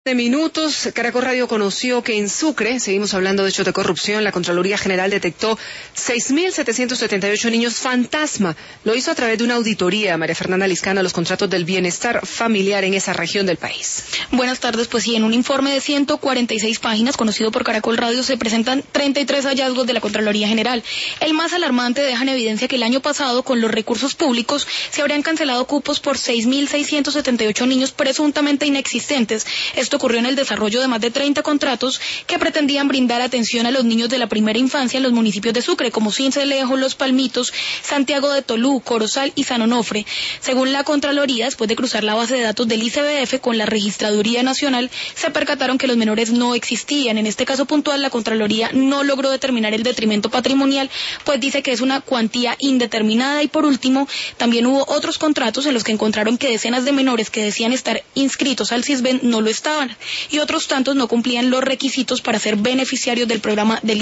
De minutos, Caracol Radio conoció que en Sucre, seguimos hablando de hechos de corrupción, la Contraloría General detectó 6.778 niños fantasma. Lo hizo a través de una auditoría, María Fernanda Liscano, a los contratos del bienestar familiar en esa región del país. Buenas tardes, pues sí, en un informe de 146 páginas, conocido por Caracol Radio, se presentan 33 hallazgos de la Contraloría General. El más alarmante deja en evidencia que el año pasado, con los recursos públicos, se habrían cancelado cupos por 6.678 niños presuntamente inexistentes. Esto ocurrió en el desarrollo de más de 30 contratos que pretendían brindar atención a los niños de la primera infancia en los municipios de Sucre, como Sincelejo, Los Palmitos, Santiago de Tolú, Corozal y San Onofre. Según la Contraloría, después de cruzar la base de datos del ICBF con la Registraduría Nacional, se percataron que los menores no existían. En este caso puntual, la Contraloría no logró determinar el detrimento patrimonial, pues dice que es una cuantía indeterminada. Y por último, también hubo otros contratos en los que encontraron que decenas de menores que decían estar inscritos al CISBEN no lo estaban, y otros tantos no cumplían los requisitos para ser beneficiarios del programa del